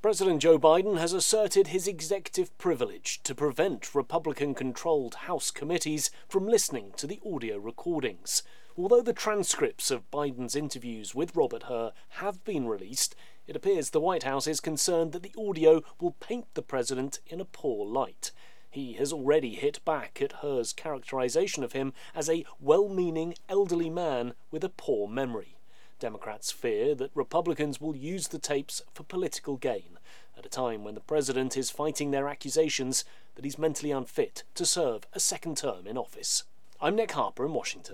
President Joe Biden has asserted his executive privilege to prevent Republican-controlled House committees from listening to the audio recordings. Although the transcripts of Biden's interviews with Robert Hur have been released, it appears the White House is concerned that the audio will paint the president in a poor light. He has already hit back at Hur's characterization of him as a well-meaning elderly man with a poor memory. Democrats fear that Republicans will use the tapes for political gain, at a time when the president is fighting their accusations that he's mentally unfit to serve a second term in office. I'm Nick Harper in Washington.